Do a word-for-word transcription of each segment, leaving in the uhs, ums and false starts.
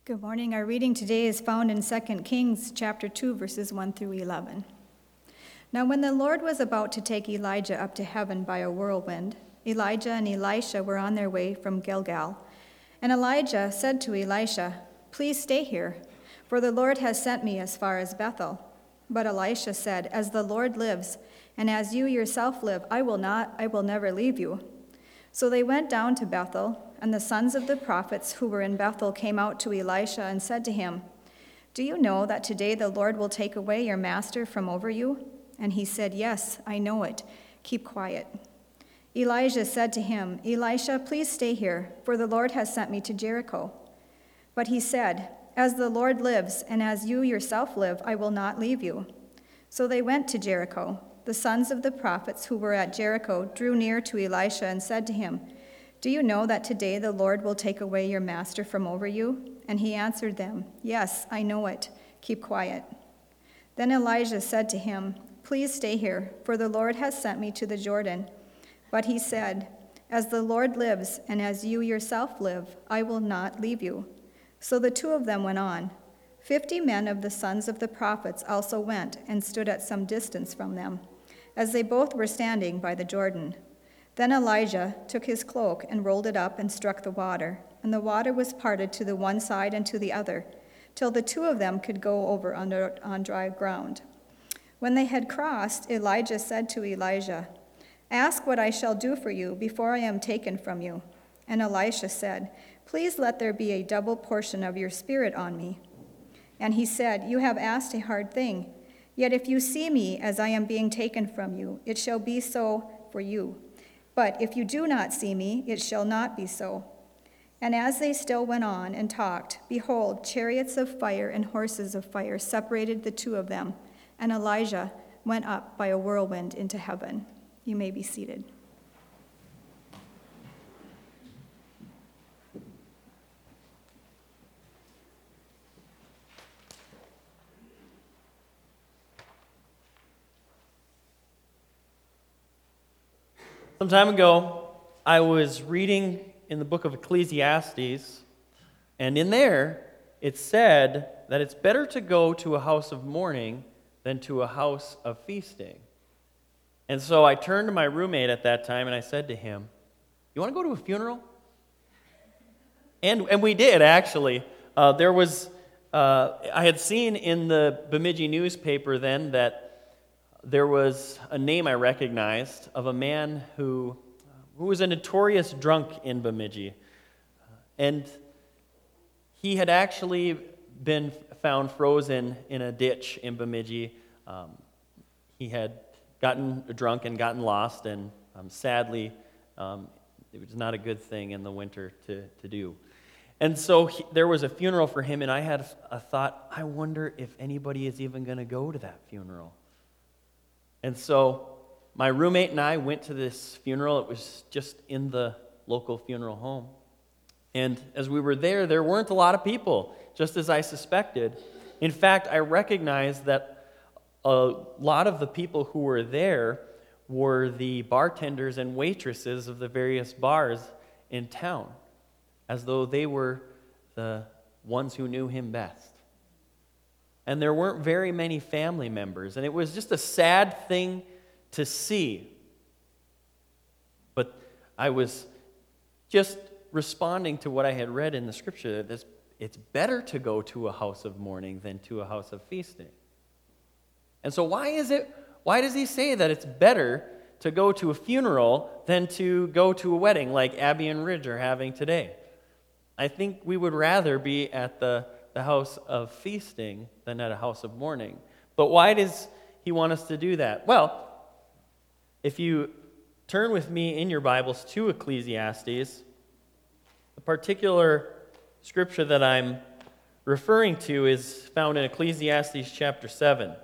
Good morning. Our reading today is found in Second Kings chapter two, verses one through eleven. Now when the Lord was about to take Elijah up to heaven by a whirlwind, Elijah and Elisha were on their way from Gilgal. And Elijah said to Elisha, "Please stay here, for the Lord has sent me as far as Bethel." But Elisha said, "As the Lord lives, and as you yourself live, I will not, I will never leave you." So they went down to Bethel, and the sons of the prophets who were in Bethel came out to Elisha and said to him, "Do you know that today the Lord will take away your master from over you?" And he said, "Yes, I know it. Keep quiet." Elijah said to him, "Elisha, please stay here, for the Lord has sent me to Jericho." But he said, "As the Lord lives, and as you yourself live, I will not leave you." So they went to Jericho. The sons of the prophets who were at Jericho drew near to Elisha and said to him, "Do you know that today the Lord will take away your master from over you?" And he answered them, "Yes, I know it. Keep quiet." Then Elijah said to him, "Please stay here, for the Lord has sent me to the Jordan." But he said, "As the Lord lives, and as you yourself live, I will not leave you." So the two of them went on. Fifty men of the sons of the prophets also went and stood at some distance from them, as they both were standing by the Jordan. Then Elijah took his cloak and rolled it up and struck the water, and the water was parted to the one side and to the other, till the two of them could go over under, on dry ground. When they had crossed, Elijah said to Elijah, "Ask what I shall do for you before I am taken from you." And Elisha said, "Please let there be a double portion of your spirit on me." And he said, "You have asked a hard thing. Yet if you see me as I am being taken from you, it shall be so for you. But if you do not see me, it shall not be so." And as they still went on and talked, behold, chariots of fire and horses of fire separated the two of them, and Elijah went up by a whirlwind into heaven. You may be seated. Some time ago, I was reading in the book of Ecclesiastes, and in there, it said that it's better to go to a house of mourning than to a house of feasting. And so I turned to my roommate at that time, and I said to him, "You want to go to a funeral?" And and we did, actually. Uh, there was, uh, I had seen in the Bemidji newspaper then that there was a name I recognized of a man who, who was a notorious drunk in Bemidji. And he had actually been found frozen in a ditch in Bemidji. Um, he had gotten drunk and gotten lost, and um, sadly, um, it was not a good thing in the winter to, to do. And so he, there was a funeral for him, and I had a thought, I wonder if anybody is even going to go to that funeral. And so my roommate and I went to this funeral. It was just in the local funeral home. And as we were there, there weren't a lot of people, just as I suspected. In fact, I recognized that a lot of the people who were there were the bartenders and waitresses of the various bars in town, as though they were the ones who knew him best. And there weren't very many family members, and it was just a sad thing to see. But I was just responding to what I had read in the scripture, that this, it's better to go to a house of mourning than to a house of feasting. And so why is it, why does he say that it's better to go to a funeral than to go to a wedding like Abby and Ridge are having today? I think we would rather be at the the house of feasting than at a house of mourning. But why does he want us to do that? Well, if you turn with me in your Bibles to Ecclesiastes, the particular scripture that I'm referring to is found in Ecclesiastes chapter seven.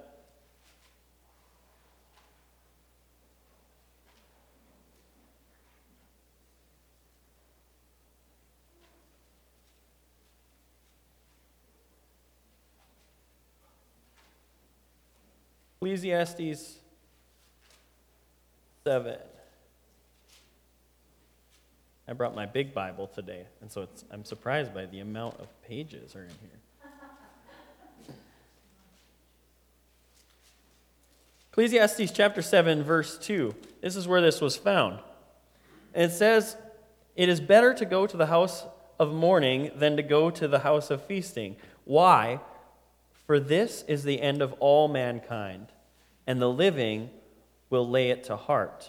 Ecclesiastes seven. I brought my big Bible today, and so it's, I'm surprised by the amount of pages are in here. Ecclesiastes chapter seven, verse two. This is where this was found. And it says, "It is better to go to the house of mourning than to go to the house of feasting. Why? For this is the end of all mankind, and the living will lay it to heart."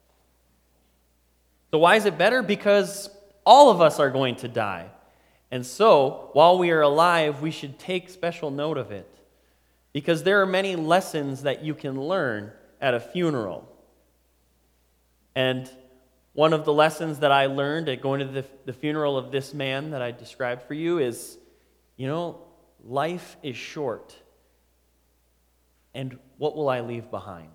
So why is it better? Because all of us are going to die. And so, while we are alive, we should take special note of it. Because there are many lessons that you can learn at a funeral. And one of the lessons that I learned at going to the, the funeral of this man that I described for you is, you know, life is short. And what will I leave behind?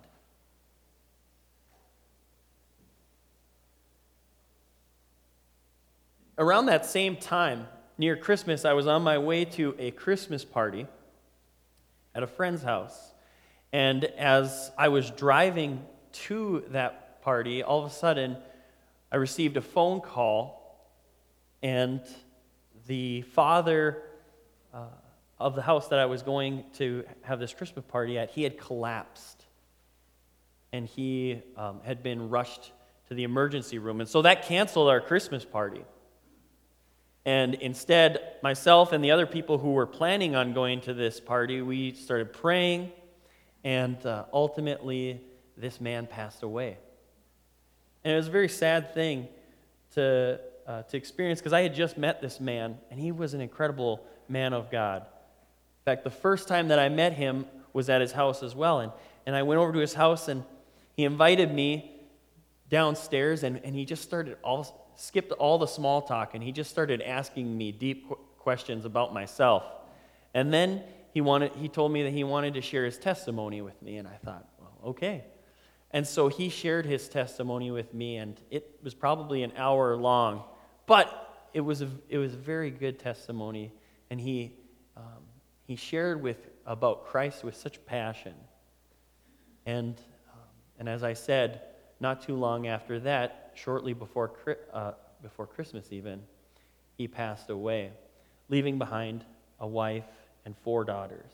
Around that same time, near Christmas, I was on my way to a Christmas party at a friend's house. And as I was driving to that party, all of a sudden, I received a phone call, and the father uh, of the house that I was going to have this Christmas party at, he had collapsed. And he um, had been rushed to the emergency room. And so that canceled our Christmas party. And instead, myself and the other people who were planning on going to this party, we started praying, and uh, ultimately, this man passed away. And it was a very sad thing to, uh, to experience, because I had just met this man, and he was an incredible man of God. In fact, the first time that I met him was at his house as well, and, and I went over to his house, and he invited me downstairs, and, and he just started all... skipped all the small talk, and he just started asking me deep qu- questions about myself. And then he wanted he told me that he wanted to share his testimony with me, and I thought, well, okay. And so he shared his testimony with me, and it was probably an hour long, but it was a, it was a very good testimony, and he um, he shared with about Christ with such passion. And um, and as I said, not too long after that, shortly before uh, before Christmas even, he passed away, leaving behind a wife and four daughters.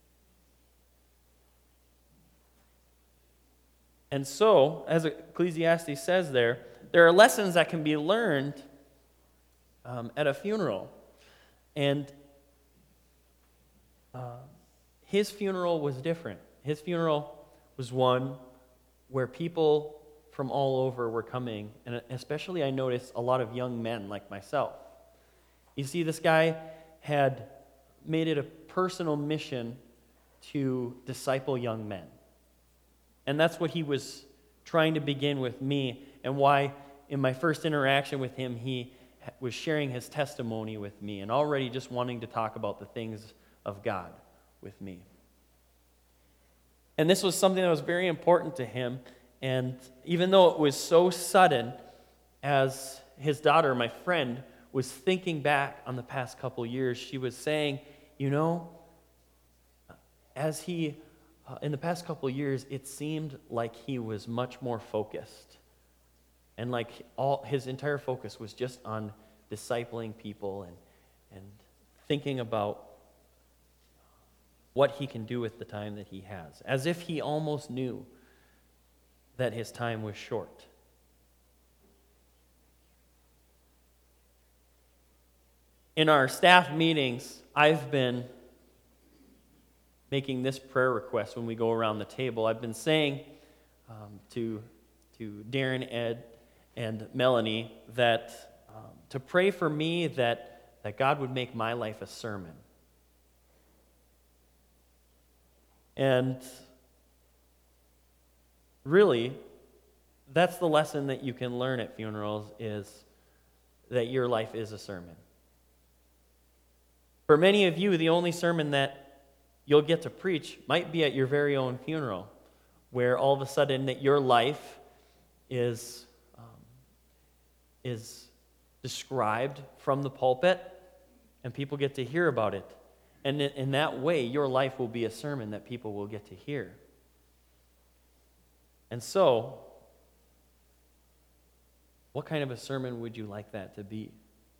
And so, as Ecclesiastes says there, there are lessons that can be learned um, at a funeral. And uh, his funeral was different. His funeral was one where people from all over were coming, and especially I noticed a lot of young men like myself. You see, this guy had made it a personal mission to disciple young men. And that's what he was trying to begin with me, and why in my first interaction with him, he was sharing his testimony with me, and already just wanting to talk about the things of God with me. And this was something that was very important to him. And even though it was so sudden, as his daughter, my friend, was thinking back on the past couple years, she was saying, you know, as he, uh, in the past couple years, it seemed like he was much more focused. And like all his entire focus was just on discipling people and, and thinking about what he can do with the time that he has, as if he almost knew that his time was short. In our staff meetings, I've been making this prayer request when we go around the table. I've been saying um, to, to Darren, Ed, and Melanie that um, to pray for me that, that God would make my life a sermon. And really, that's the lesson that you can learn at funerals, is that your life is a sermon. For many of you, the only sermon that you'll get to preach might be at your very own funeral, where all of a sudden that your life is, um, is described from the pulpit, and people get to hear about it. And in, in that way, your life will be a sermon that people will get to hear. And so, what kind of a sermon would you like that to be?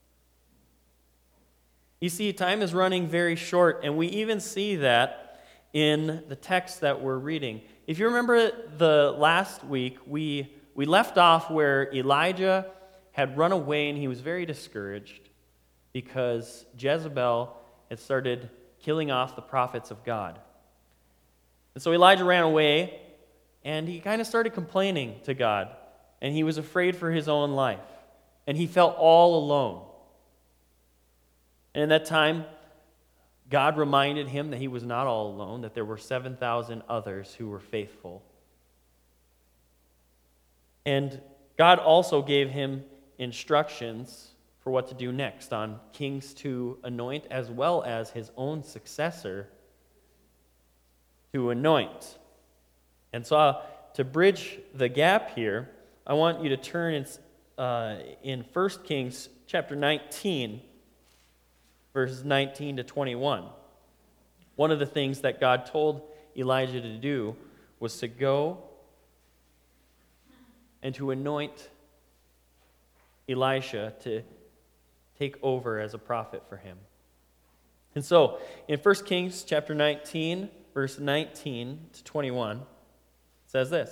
You see, time is running very short, and we even see that in the text that we're reading. If you remember the last week, we, we left off where Elijah had run away, and he was very discouraged because Jezebel had started killing off the prophets of God. And so Elijah ran away, and he kind of started complaining to God, and he was afraid for his own life, and he felt all alone. And in that time, God reminded him that he was not all alone, that there were seven thousand others who were faithful. And God also gave him instructions for what to do next on kings to anoint, as well as his own successor to anoint. And so uh, to bridge the gap here, I want you to turn in, uh, in First Kings chapter nineteen, verses nineteen to twenty-one. One of the things that God told Elijah to do was to go and to anoint Elisha to take over as a prophet for him. And so, in First Kings chapter nineteen, verse nineteen to twenty-one, it says this.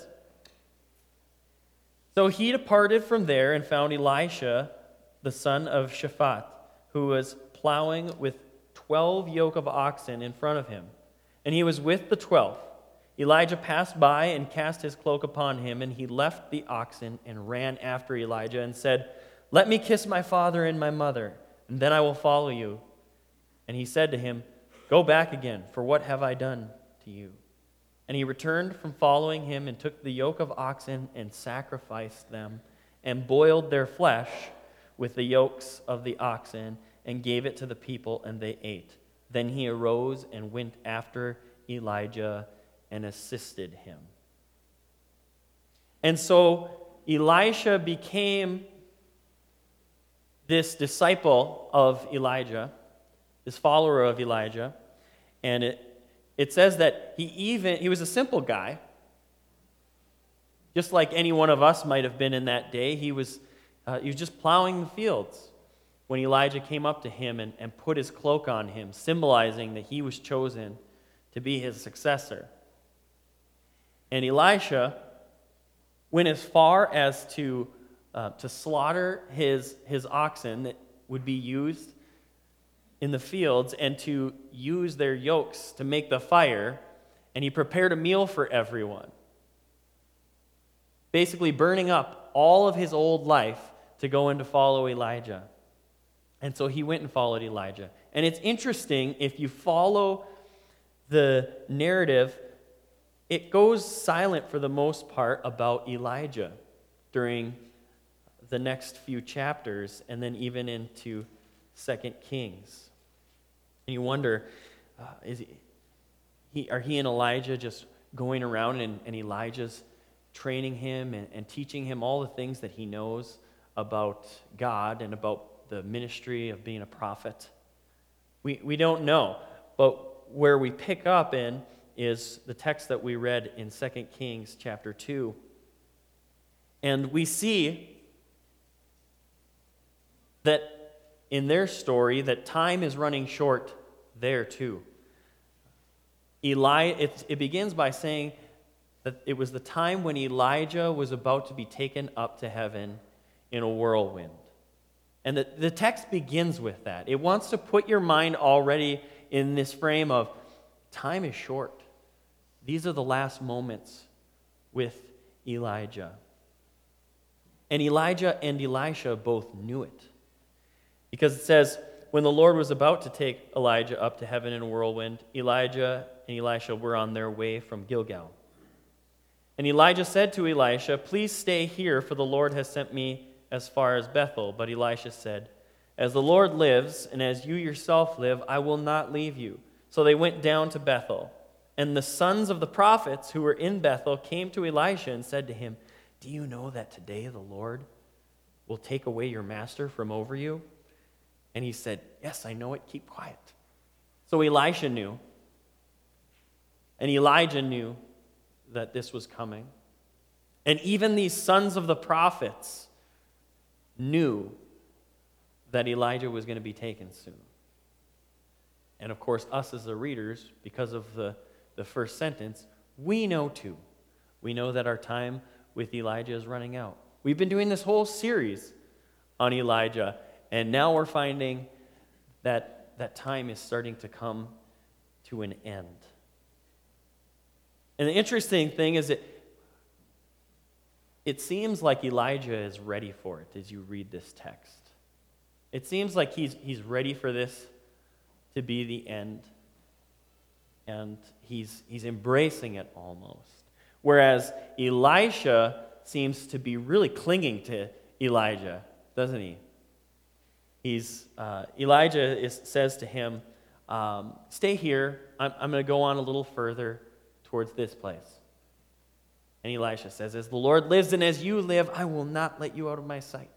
So he departed from there and found Elisha, the son of Shaphat, who was plowing with twelve yoke of oxen in front of him. And he was with the twelfth. Elijah passed by and cast his cloak upon him, and he left the oxen and ran after Elijah and said, "Let me kiss my father and my mother, and then I will follow you." And he said to him, "Go back again, for what have I done to you?" And he returned from following him and took the yoke of oxen and sacrificed them and boiled their flesh with the yokes of the oxen and gave it to the people, and they ate. Then he arose and went after Elijah and assisted him. And so Elisha became this disciple of Elijah, this follower of Elijah, and it It says that he even, he was a simple guy, just like any one of us might have been in that day. He was, uh, he was just plowing the fields when Elijah came up to him and, and put his cloak on him, symbolizing that he was chosen to be his successor. And Elisha went as far as to, uh, to slaughter his, his oxen that would be used in the fields and to use their yokes to make the fire, and he prepared a meal for everyone, basically burning up all of his old life to go and to follow Elijah. And so he went and followed Elijah. And it's interesting, if you follow the narrative, it goes silent for the most part about Elijah during the next few chapters, and then even into Second Kings. And you wonder, uh, is he, he, are he and Elijah just going around and, and Elijah's training him and, and teaching him all the things that he knows about God and about the ministry of being a prophet? We, we don't know. But where we pick up in is the text that we read in Second Kings chapter two. And we see that in their story, that time is running short there too. Eli, it, it begins by saying that it was the time when Elijah was about to be taken up to heaven in a whirlwind. And the, the text begins with that. It wants to put your mind already in this frame of time is short. These are the last moments with Elijah. And Elijah and Elisha both knew it. Because it says, when the Lord was about to take Elijah up to heaven in a whirlwind, Elijah and Elisha were on their way from Gilgal. And Elijah said to Elisha, "Please stay here, for the Lord has sent me as far as Bethel." But Elisha said, "As the Lord lives, and as you yourself live, I will not leave you." So they went down to Bethel. And the sons of the prophets who were in Bethel came to Elisha and said to him, "Do you know that today the Lord will take away your master from over you?" And he said, "Yes, I know it. Keep quiet." So Elisha knew. And Elijah knew that this was coming. And even these sons of the prophets knew that Elijah was going to be taken soon. And of course, us as the readers, because of the, the first sentence, we know too. We know that our time with Elijah is running out. We've been doing this whole series on Elijah, and now we're finding that that time is starting to come to an end. And the interesting thing is that it seems like Elijah is ready for it as you read this text. It seems like he's, he's ready for this to be the end. And he's, he's embracing it almost. Whereas Elisha seems to be really clinging to Elijah, doesn't he? He's, uh, Elijah is, says to him, um, stay here. I'm, I'm going to go on a little further towards this place. And Elisha says, as the Lord lives and as you live, I will not let you out of my sight.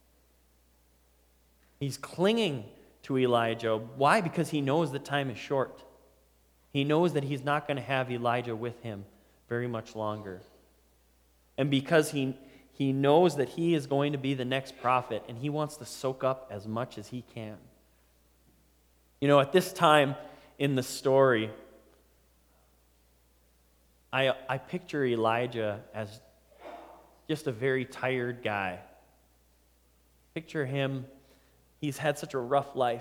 He's clinging to Elijah. Why? Because he knows that time is short. He knows that he's not going to have Elijah with him very much longer. And because he, he knows that he is going to be the next prophet, and he wants to soak up as much as he can. You know, at this time in the story, I, I picture Elijah as just a very tired guy. Picture him, he's had such a rough life.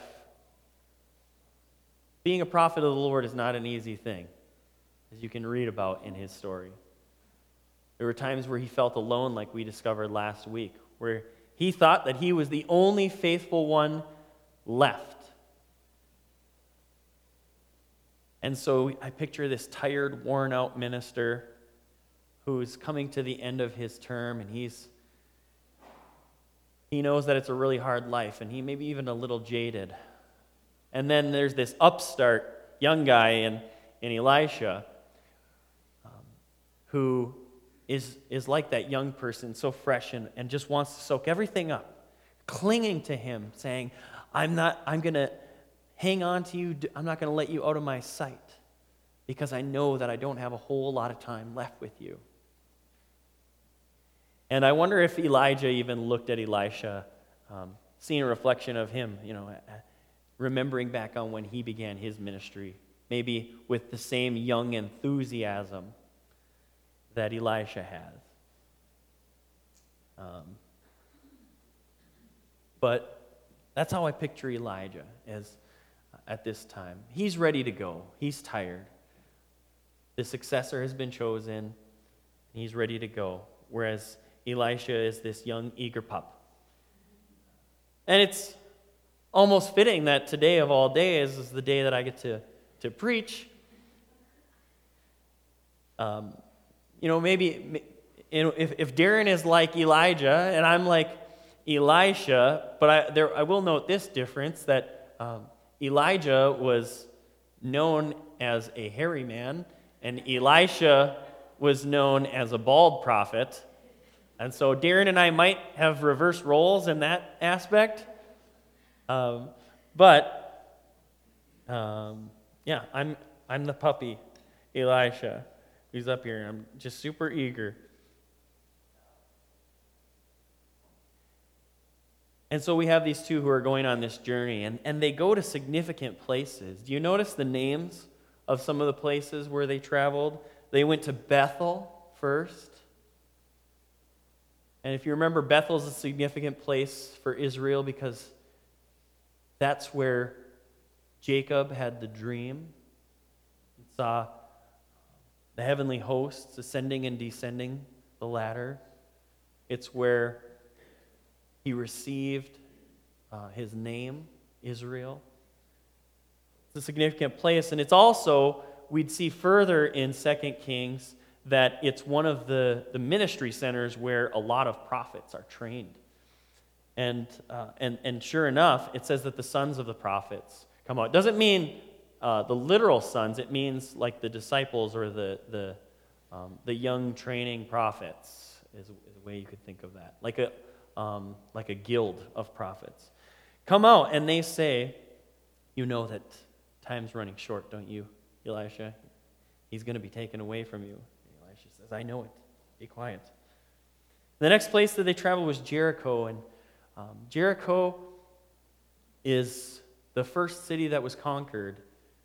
Being a prophet of the Lord is not an easy thing, as you can read about in his story. There were times where he felt alone, like we discovered last week, where he thought that he was the only faithful one left. And so I picture this tired, worn-out minister who's coming to the end of his term, and he's he knows that it's a really hard life, and he may be even a little jaded. And then there's this upstart young guy in, in Elisha um, who is, is like that young person, so fresh and, and just wants to soak everything up, clinging to him, saying, I'm not, I'm going to hang on to you. I'm not going to let you out of my sight because I know that I don't have a whole lot of time left with you. And I wonder if Elijah even looked at Elisha, um, seeing a reflection of him, you know, remembering back on when he began his ministry, maybe with the same young enthusiasm that Elisha has. Um, but that's how I picture Elijah as at this time. He's ready to go. He's tired. The successor has been chosen. He's ready to go. Whereas Elisha is this young, eager pup. And it's almost fitting that today of all days is the day that I get to, to preach. Um, you know, maybe you know, if, if Darren is like Elijah and I'm like Elisha, but I, there, I will note this difference, that um, Elijah was known as a hairy man, and Elisha was known as a bald prophet. And so Darren and I might have reversed roles in that aspect. Um, but, um, yeah, I'm I'm the puppy, Elisha, who's up here. I'm just super eager. And so we have these two who are going on this journey, and, and they go to significant places. Do you notice the names of some of the places where they traveled? They went to Bethel first. And if you remember, Bethel's a significant place for Israel because that's where Jacob had the dream. He saw the heavenly hosts ascending and descending the ladder. It's where he received uh, his name, Israel. It's a significant place, and it's also, we'd see further in Second Kings, that it's one of the, the ministry centers where a lot of prophets are trained. And, uh, and, and sure enough, it says that the sons of the prophets come out. It doesn't mean uh, the literal sons. It means like the disciples or the, the, um, the young training prophets is, is a way you could think of that. Like a, um, like a guild of prophets. Come out, and they say, you know that time's running short, don't you, Elisha? He's going to be taken away from you. Elisha says, I know it. Be quiet. The next place that they traveled was Jericho, and Um, Jericho is the first city that was conquered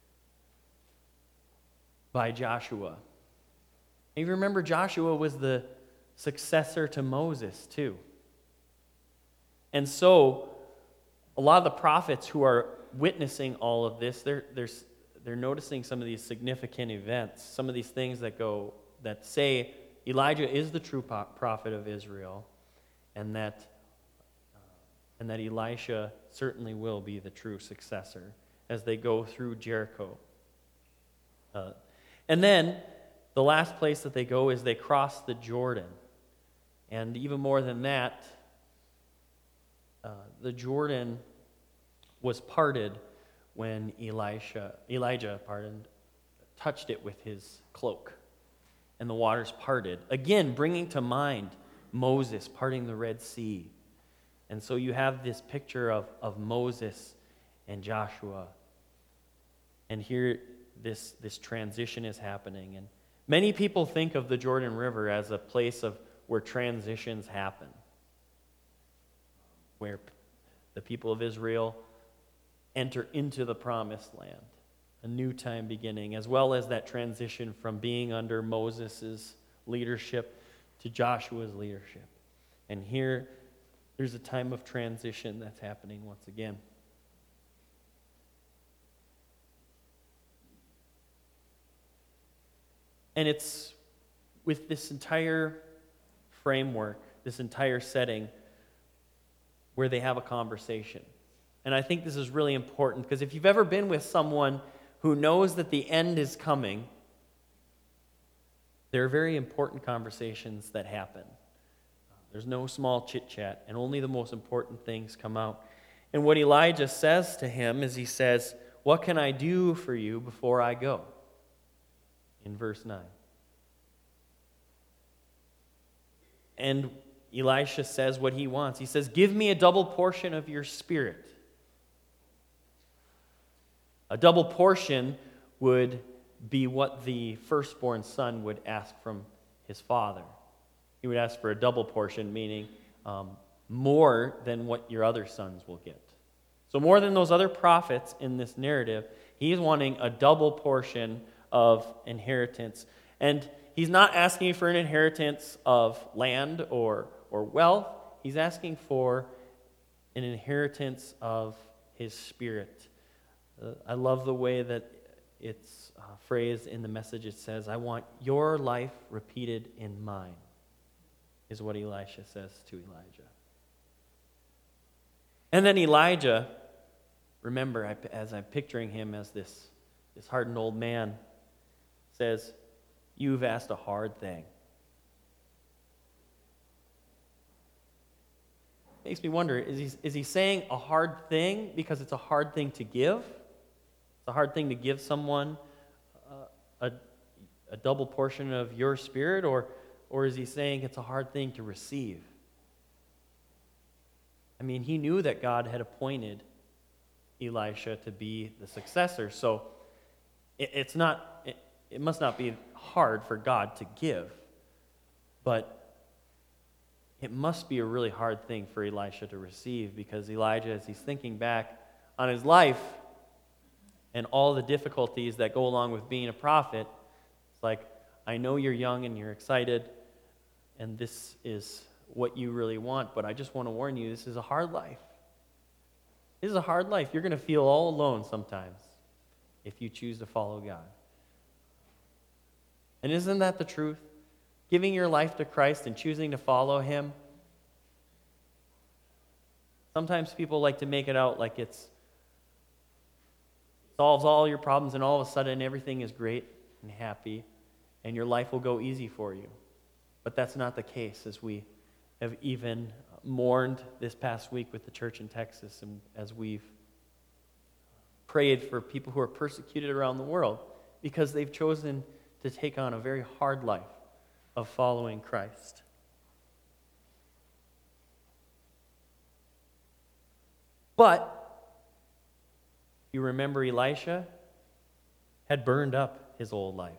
by Joshua. And you remember Joshua was the successor to Moses too. And so a lot of the prophets who are witnessing all of this, they're, they're, they're noticing some of these significant events, some of these things that go, that say Elijah is the true prophet of Israel, and that, uh, and that Elisha certainly will be the true successor as they go through Jericho. Uh, and then the last place that they go is they cross the Jordan. And even more than that, uh, the Jordan was parted when Elisha, Elijah pardon, touched it with his cloak. And the waters parted. Again, bringing to mind Moses parting the Red Sea. And so you have this picture of, of Moses and Joshua. And here this, this transition is happening. And many people think of the Jordan River as a place of where transitions happen, where the people of Israel enter into the promised land, a new time beginning, as well as that transition from being under Moses' leadership to Joshua's leadership. And here, there's a time of transition that's happening once again. And it's with this entire framework, this entire setting, where they have a conversation. And I think this is really important, because if you've ever been with someone who knows that the end is coming, there are very important conversations that happen. There's no small chit-chat, and only the most important things come out. And what Elijah says to him is he says, "What can I do for you before I go?" In verse nine. And Elisha says what he wants. He says, "Give me a double portion of your spirit." A double portion would be what the firstborn son would ask from his father. He would ask for a double portion, meaning um, more than what your other sons will get. So more than those other prophets in this narrative, he's wanting a double portion of inheritance. And he's not asking for an inheritance of land or, or wealth. He's asking for an inheritance of his spirit. Uh, I love the way that it's uh, phrased in the Message. It says, "I want your life repeated in mine," is what Elisha says to Elijah. And then Elijah, remember, I, as I'm picturing him as this, this hardened old man, says, "You've asked a hard thing." Makes me wonder, is he, is he saying a hard thing because it's a hard thing to give? It's a hard thing to give someone uh, a, a double portion of your spirit, or, or is he saying it's a hard thing to receive? I mean, he knew that God had appointed Elisha to be the successor, so it, it's not, it, it must not be hard for God to give, but it must be a really hard thing for Elisha to receive, because Elijah, as he's thinking back on his life and all the difficulties that go along with being a prophet, it's like, I know you're young and you're excited, and this is what you really want, but I just want to warn you, this is a hard life. This is a hard life. You're going to feel all alone sometimes if you choose to follow God. And isn't that the truth? Giving your life to Christ and choosing to follow Him. Sometimes people like to make it out like it's solves all your problems and all of a sudden everything is great and happy and your life will go easy for you. But that's not the case, as we have even mourned this past week with the church in Texas, and as we've prayed for people who are persecuted around the world because they've chosen to take on a very hard life of following Christ. But you remember Elisha had burned up his old life.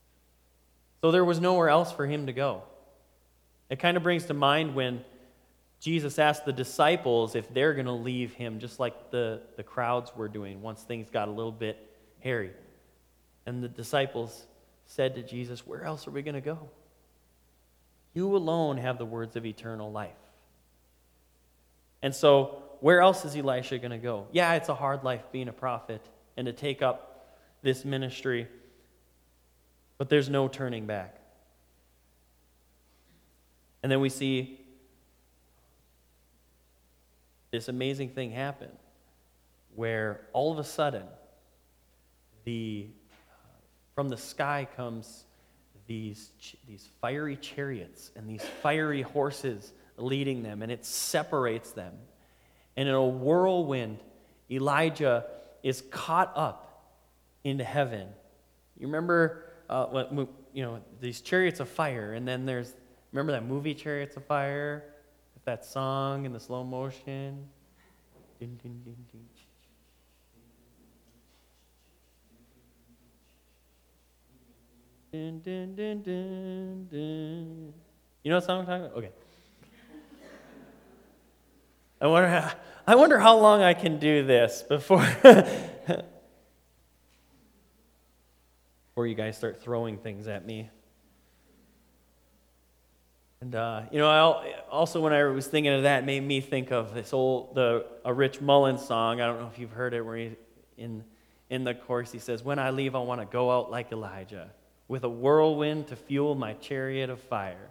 So there was nowhere else for him to go. It kind of brings to mind when Jesus asked the disciples if they're going to leave him, just like the, the crowds were doing once things got a little bit hairy. And the disciples said to Jesus, where else are we going to go? You alone have the words of eternal life. And so, where else is Elisha going to go? Yeah, it's a hard life being a prophet and to take up this ministry, but there's no turning back. And then we see this amazing thing happen where all of a sudden the from the sky comes these these fiery chariots and these fiery horses leading them, and it separates them. And in a whirlwind, Elijah is caught up into heaven. You remember uh, when, you know, these chariots of fire, and then there's, remember that movie Chariots of Fire? That song in the slow motion. Ding, ding, ding, ding. Dun, dun, dun, dun, dun. You know what song I'm talking about? Okay. I wonder how, I wonder how long I can do this before before you guys start throwing things at me. And uh, you know, I also when I was thinking of that, it made me think of this old the a Rich Mullins song. I don't know if you've heard it, where he in in the chorus he says, "When I leave, I want to go out like Elijah, with a whirlwind to fuel my chariot of fire."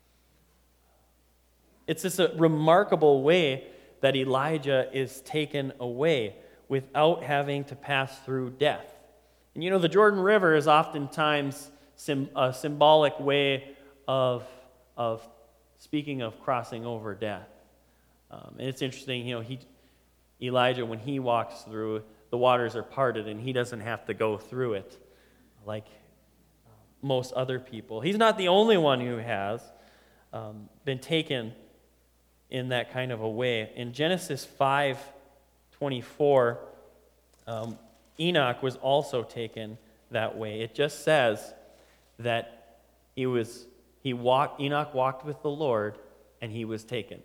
It's just a remarkable way that Elijah is taken away without having to pass through death. And you know, the Jordan River is oftentimes sim, a symbolic way of, of speaking of crossing over death. Um, and it's interesting, you know, he, Elijah, when he walks through, the waters are parted and he doesn't have to go through it like most other people. He's not the only one who has um, been taken in that kind of a way. In Genesis five twenty-four, um, Enoch was also taken that way. It just says that he was he walked Enoch walked with the Lord and he was taken.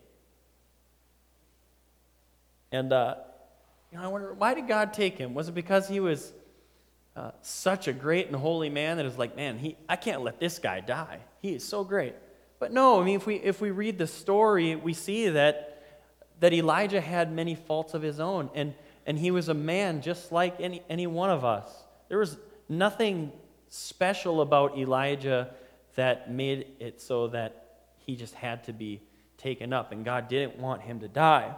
And uh, you know, I wonder, why did God take him? Was it because he was uh, such a great and holy man that it was like, man, he I can't let this guy die. He is so great. But no, I mean, if we if we read the story, we see that that Elijah had many faults of his own, and and he was a man just like any any one of us. There was nothing special about Elijah that made it so that he just had to be taken up, and God didn't want him to die.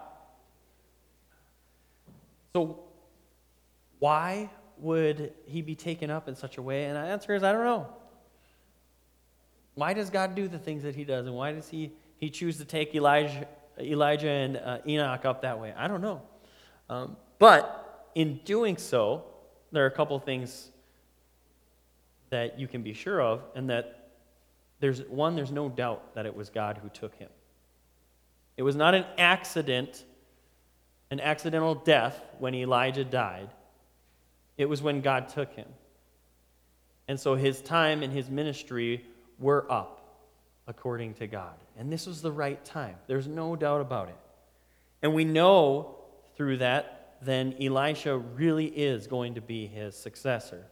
So why would he be taken up in such a way? And the answer is, I don't know. Why does God do the things that he does? And why does he, he choose to take Elijah, Elijah and uh, Enoch up that way? I don't know. Um, but in doing so, there are a couple things that you can be sure of, and that there's one, there's no doubt that it was God who took him. It was not an accident, an accidental death when Elijah died. It was when God took him. And so his time and his ministry were up according to God. And this was the right time. There's no doubt about it. And we know through that, then Elisha really is going to be his successor.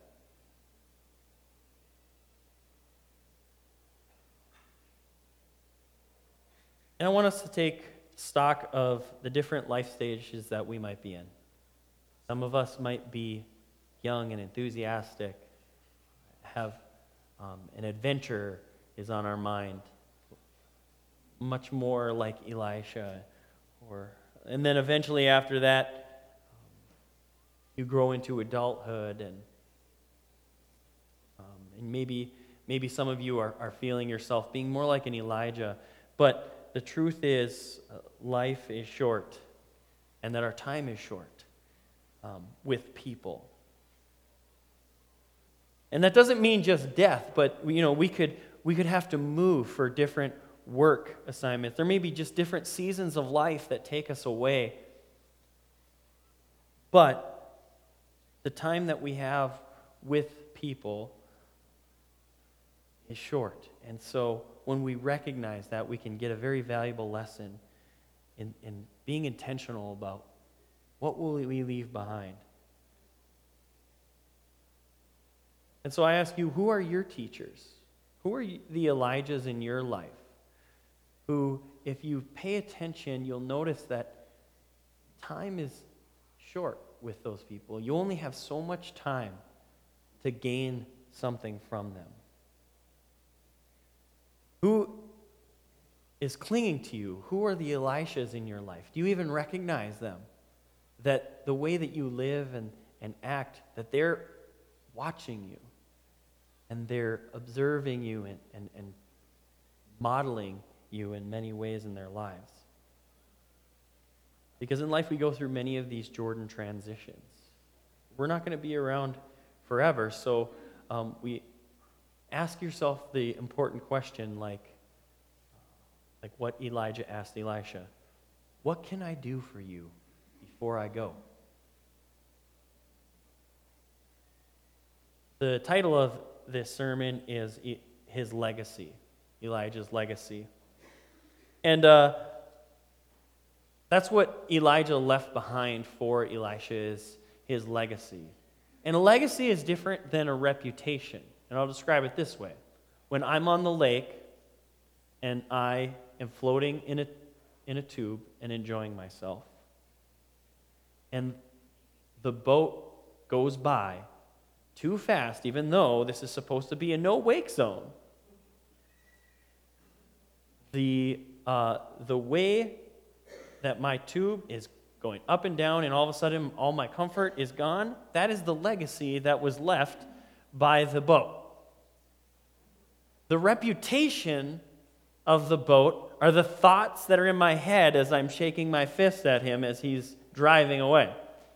And I want us to take stock of the different life stages that we might be in. Some of us might be young and enthusiastic, have um, an adventure is on our mind, much more like Elisha. Or, and then eventually after that, you grow into adulthood, and um, and maybe maybe some of you are, are feeling yourself being more like an Elijah. But the truth is, uh, life is short, and that our time is short um, with people. And that doesn't mean just death, but you know, we could we could have to move for different work assignments. There may be just different seasons of life that take us away. But the time that we have with people is short. And so when we recognize that, we can get a very valuable lesson in, in being intentional about what will we leave behind. And so I ask you, who are your teachers? Who are the Elijahs in your life? Who, if you pay attention, you'll notice that time is short with those people. You only have so much time to gain something from them. Who is clinging to you? Who are the Elishas in your life? Do you even recognize them? That the way that you live and, and act, that they're watching you and they're observing you and, and, and modeling you in many ways in their lives. Because in life we go through many of these Jordan transitions. We're not going to be around forever, so um, we ask yourself the important question like, like what Elijah asked Elisha. What can I do for you before I go? The title of this sermon is His Legacy, Elijah's Legacy. And uh, that's what Elijah left behind for Elisha, is his legacy. And a legacy is different than a reputation. And I'll describe it this way. When I'm on the lake and I am floating in a, in a tube and enjoying myself, and the boat goes by too fast, even though this is supposed to be a no-wake zone, the, uh, the way that my tube is going up and down and all of a sudden all my comfort is gone, that is the legacy that was left by the boat. The reputation of the boat are the thoughts that are in my head as I'm shaking my fist at him as he's driving away.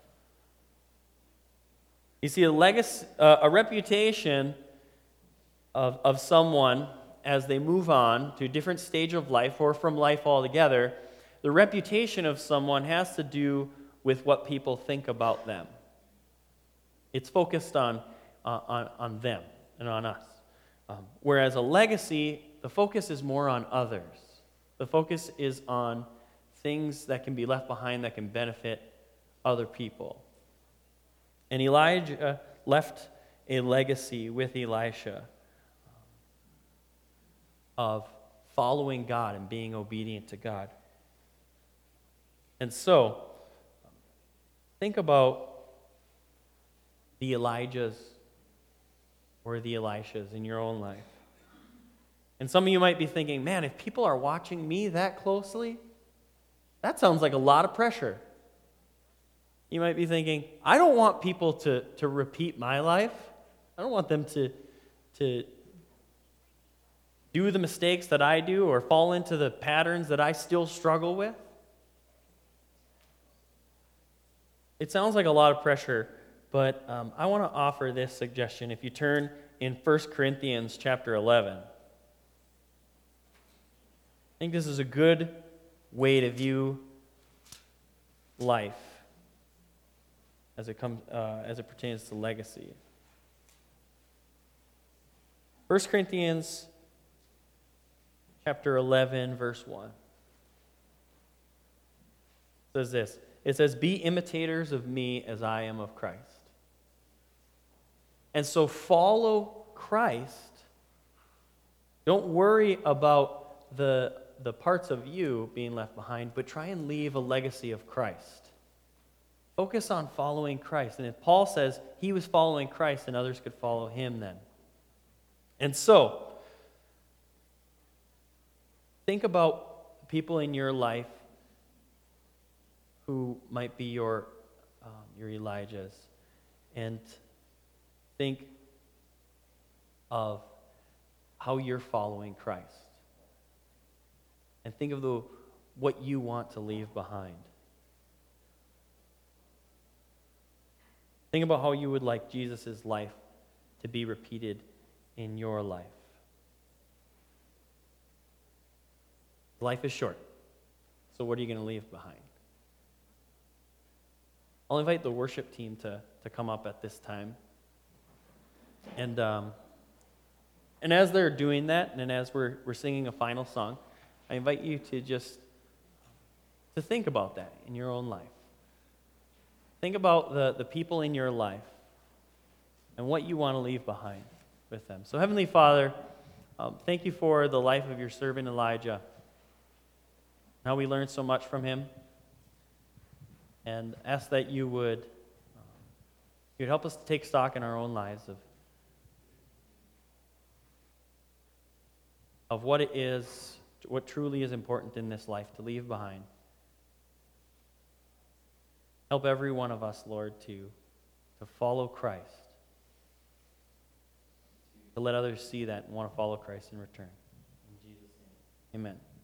You see, a legacy, uh, a reputation of, of someone as they move on to a different stage of life or from life altogether, the reputation of someone has to do with what people think about them. It's focused on, uh, on, on them and on us. Um, whereas a legacy, the focus is more on others. The focus is on things that can be left behind that can benefit other people. And Elijah left a legacy with Elisha of following God and being obedient to God. And so, think about the Elijahs or the Elishas in your own life. And some of you might be thinking, man, if people are watching me that closely, that sounds like a lot of pressure. You might be thinking, I don't want people to, to repeat my life. I don't want them to, to do the mistakes that I do or fall into the patterns that I still struggle with. It sounds like a lot of pressure, but um, I want to offer this suggestion. If you turn in First Corinthians chapter eleven, I think this is a good way to view life as it comes, uh, as it pertains to legacy. First Corinthians chapter eleven, verse one says this. It says, "Be imitators of me as I am of Christ." And so follow Christ. Don't worry about the, the parts of you being left behind, but try and leave a legacy of Christ. Focus on following Christ. And if Paul says he was following Christ, then others could follow him then. And so, think about people in your life who might be your um, your Elijahs, and think of how you're following Christ, and think of the what you want to leave behind. Think about how you would like Jesus' life to be repeated in your life. Life is short, so what are you going to leave behind? I'll invite the worship team to, to come up at this time. And um, and as they're doing that, and as we're we're singing a final song, I invite you to just to think about that in your own life. Think about the, the people in your life and what you want to leave behind with them. So, Heavenly Father, um, thank you for the life of your servant Elijah, how we learned so much from him, and ask that you would um, you'd help us to take stock in our own lives of of what it is, what truly is important in this life to leave behind. Help every one of us, Lord, to, to follow Christ, to let others see that and want to follow Christ in return. In Jesus' name, amen.